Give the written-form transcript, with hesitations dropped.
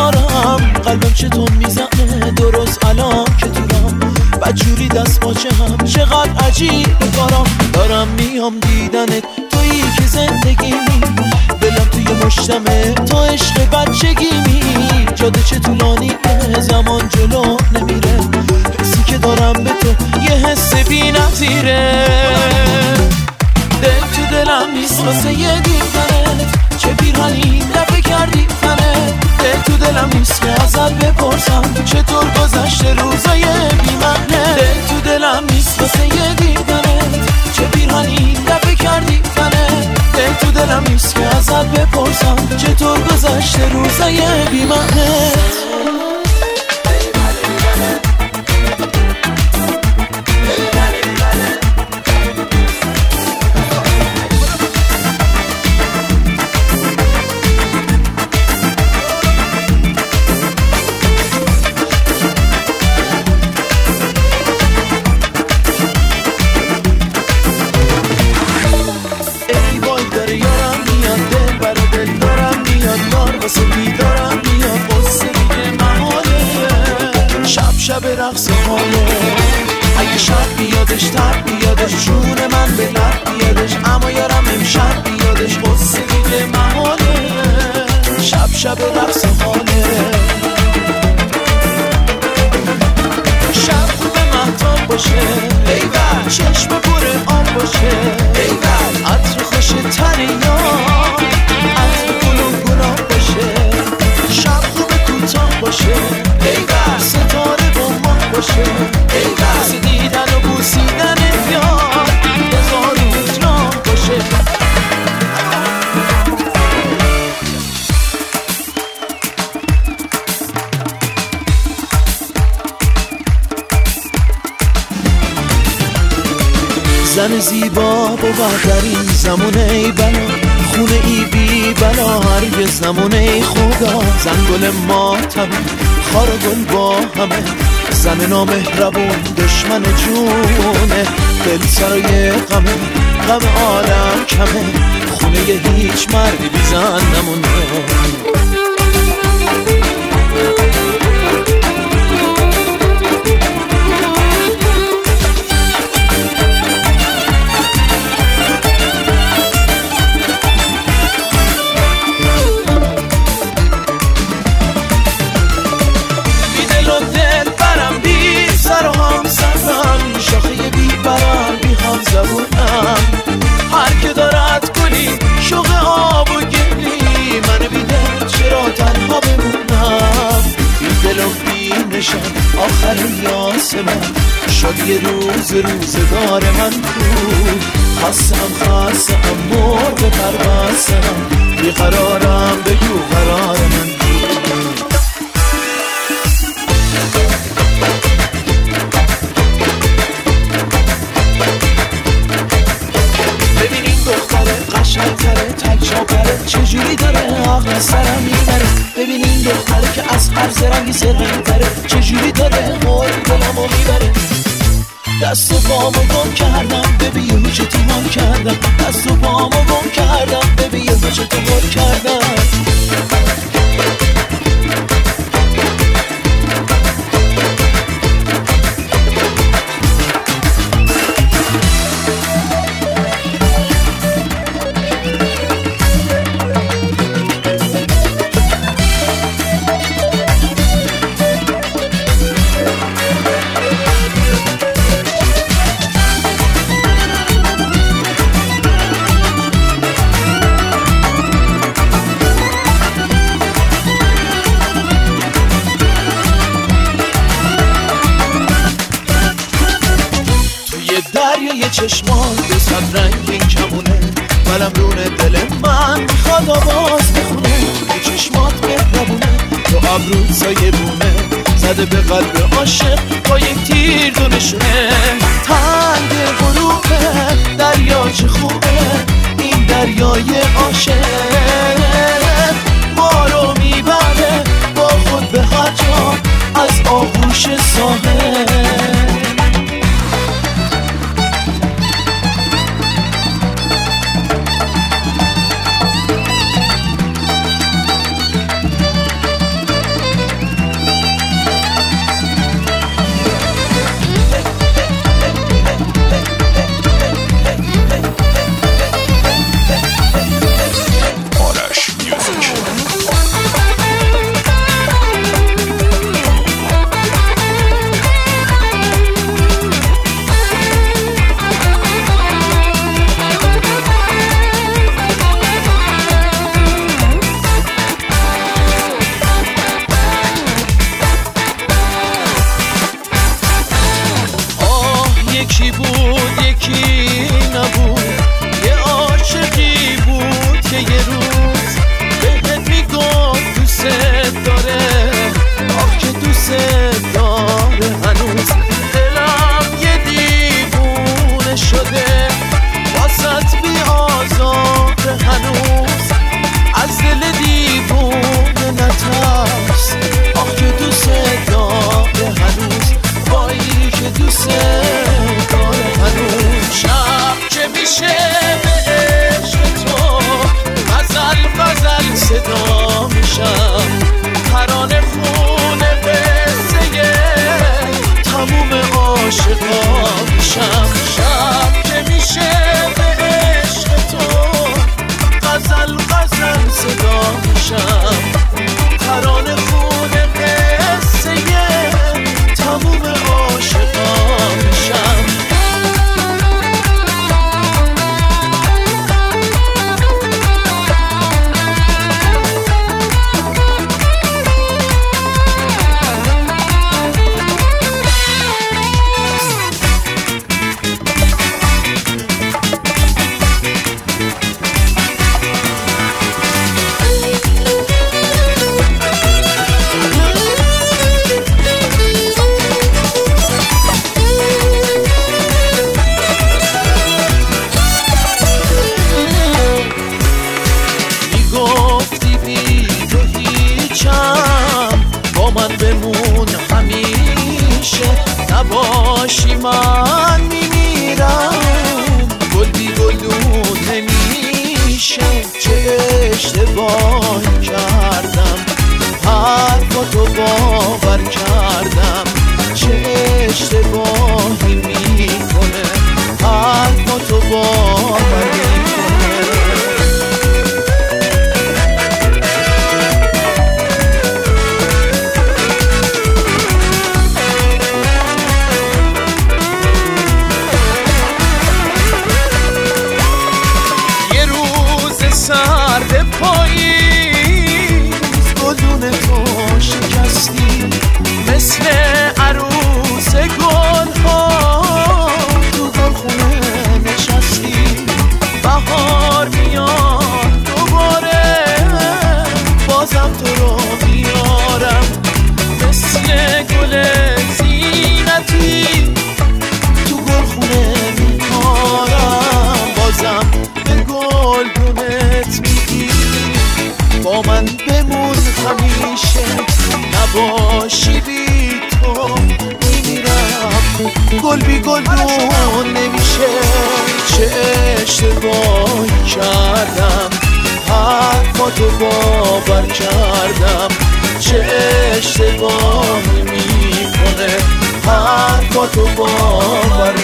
دارم، قلبم چطور میزنه درست الان که دورم، بدجوری دست باچه هم چقدر عجیب کارم. دارم میام دیدنت تویی که زندگیمی، دلم توی مشتمه تو عشق بچگیمی. جاده چه طولانی زمان جلو نمیره، حسی که دارم به تو یه حس بی نظیره. دل تو دلم نیست واسه یه دیدنت، چه پیرهنی لبه کردی تنت. دل تو دلم نیست که ازت بپرسم چطور گذشته روزای بی معنی. دل تو دلم نیست واسه یه دیدنت، چه پیرهنی لبه کردی تنت. دل تو دلم نیست که ازت بپرسم چطور گذشته روزای بی معنی. شب رقص حاله اگه شب بیادش تب بیادش جون من به لب بیادش، اما یارم امشب بیادش قصه دیگه محاله. شب رقص حاله شب خوب مهتاب باشه ایول، چشم پر آب باشه ایول، عطر خوش تریان، عطر گلاب باشه. شب خوب کوتاه باشه ایول، ستاره باشه ایول، دیدن و بوسیدن یار هزار روز راه باشه. زن زیبا بود در این زمونه ای بلا، خونه ای بی بلا هرگز نمونه خدا. زن گل ماتمه خار و گل با همه، زن نامهربون دشمن جونه. دل سرای غمه غم عالم کمه، خونه هیچ مردی بی زن نمونه. هر که دارد گلی شوق آب و گلی، من بیدل چرا تنها بمونم. بی دل و بی نشان آخر یاسمن شد یه روزگار من بود. خستم مرغ پروازم، بیقرارم بگو قرار من بود. قشنگتره تک چاپره چجوری داره عقل سرم میبره. ببین این دختره که از هر زرنگی زرنگتره، چجوری داره قول دلمو میبره. دست و پامو گم کردم ببین یهو چطور کردم، دست و پامو گم کردم ببین یهو چطور کردم. دریای چشمان به صد رنگین کمونه، بلم رونه دل من میخواد آواز بخونه. تو چشمات مهربونه، تو ابرود سایه بونه، زده به قلب عاشق با یک تیر دونشونه. تنگ غروبه دریا چه خوبه، این دریای عاشق ما رو میبره با خود به هر جا از آغوش ساحل. من میمیرم، گل بی گلدون نمیشه. چه اشتباهی کردم حرفاتو باور کردم، چه اشتباهی میکنه حرفاتو باور میکنه. یه روز سرد پاییز گلدون تو شکستی، مثل عروس گل ها تو گلخونه نشستی. بهار میاد دوباره بازم تو رو میارم، مثل گل زینتی تو گلخونه میارم. بازم به گلدونت میگی با من بمون همیشه، نباشی بی تو میمیرم، گل بی گلدون نمیشه. چه اشتباهی کردم حرفاتو باور کردم، چه اشتباهی میکنه حرفاتو باور